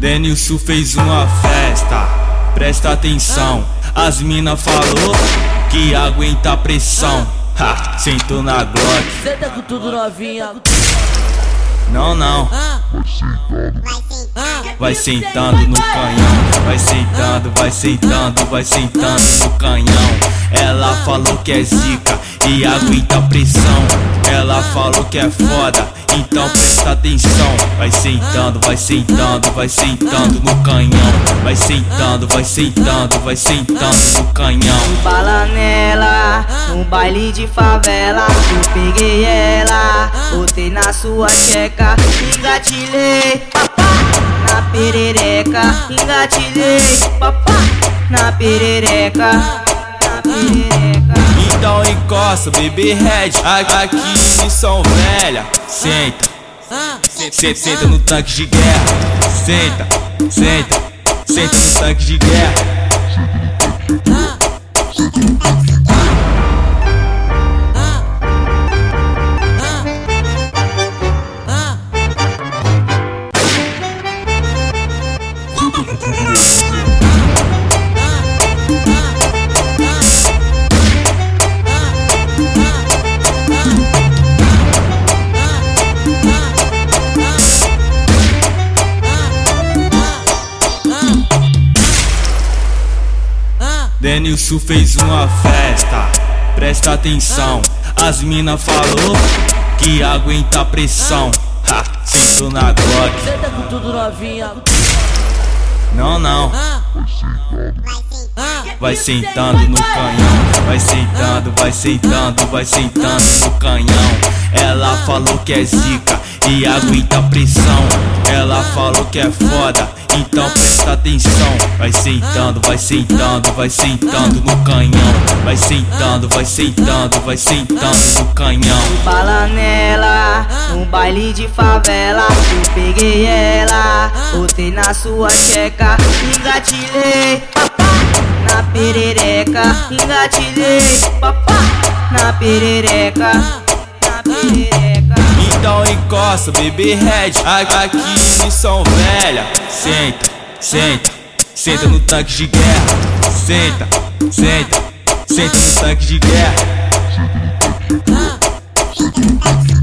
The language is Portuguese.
Denilson fez uma festa, presta atenção. As mina falou que aguenta a pressão. Ha, sentou na Glock. Senta com tudo novinha. Não, não. Vai sentando no canhão. Vai sentando, vai sentando, vai sentando no canhão. Ela falou que é zica e aguenta a pressão. Ela falou que é foda, então presta atenção. Vai sentando, vai sentando, vai sentando no canhão. Vai sentando, vai sentando, vai sentando no canhão. Bala nela, num baile de favela. Eu peguei ela, botei na sua checa. Engatilhei, papá, na perereca. Engatilhei, papá, na perereca. Na perereca. Então encosta, bebê red, aqui em Missão Velha. Senta, senta no tanque de guerra. Senta, senta, senta no tanque de guerra. Denilson fez uma festa, presta atenção. As mina falou que aguenta a pressão. Ha, sentou na Glock. Senta com tudo novinha. Não, não. Vai sentando no canhão. Vai sentando, vai sentando, vai sentando no canhão. Ela falou que é zica e aguenta a pressão. Ela falou que é foda, então presta atenção. Vai sentando, vai sentando, vai sentando no canhão. Vai sentando, vai sentando, vai sentando no canhão. Bala nela, num baile de favela. Eu peguei ela, botei na sua checa. Engatilhei, papá, na perereca. Engatilhei, papá, na perereca. Na perereca. Então encosta, bebê red, aqui em Missão Velha. Senta, senta, senta no tanque de guerra. Senta, senta, senta no tanque de guerra.